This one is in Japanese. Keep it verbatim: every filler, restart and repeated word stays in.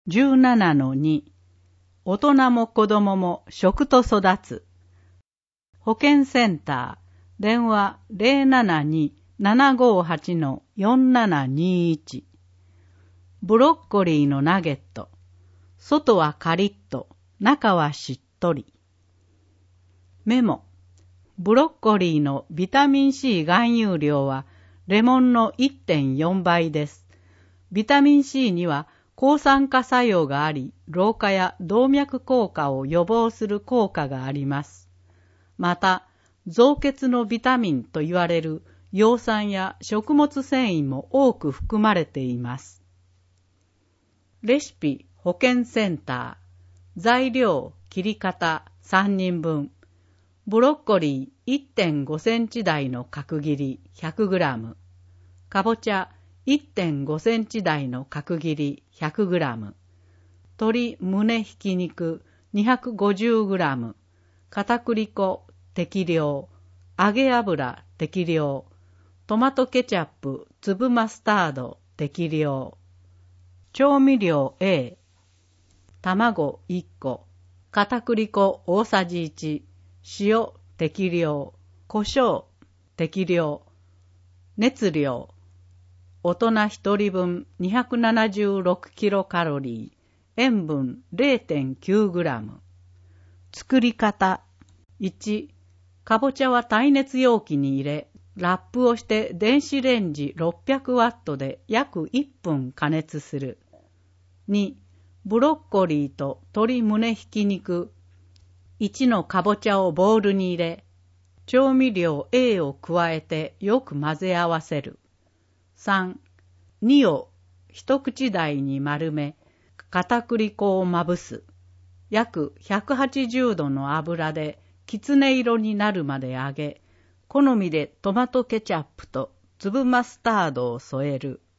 じゅうななのに 大人も子供も食と育つ。保健センター電話 ゼロななに ななごはち よんななにいち。ブロッコリーのナゲット、外はカリッと中はしっとり。メモ、ブロッコリーのビタミン C 含有量はレモンの いってんよん 倍です。ビタミン C には抗酸化作用があり、老化や動脈硬化を予防する効果があります。また、造血のビタミンと言われる葉酸や食物繊維も多く含まれています。レシピ保健センター、材料切り方さんにんぶん、ブロッコリー いってんごセンチ大の角切り ひゃくグラム、かぼちゃ いってんごセンチ大の角切り ひゃくグラム、鶏胸ひき肉 にひゃくごじゅうグラム、片栗粉適量、揚げ油適量、トマトケチャップ粒マスタード適量、調味料 A、卵いっこ、片栗粉大さじいち、塩適量、胡椒適量、熱量、大人ひとりぶんにひゃくななじゅうろくキロカロリー、塩分 れいてんきゅうグラム。作り方いち、かぼちゃは耐熱容器に入れ、ラップをして電子レンジろっぴゃくワットで約いっぷん加熱する。に、ブロッコリーと鶏胸ひき肉、いちのかぼちゃをボウルに入れ、調味料 A を加えてよく混ぜ合わせる。さん、にを一口大に丸め、片栗粉をまぶす。約ひゃくはちじゅうどの油できつね色になるまで揚げ、好みでトマトケチャップと粒マスタードを添える。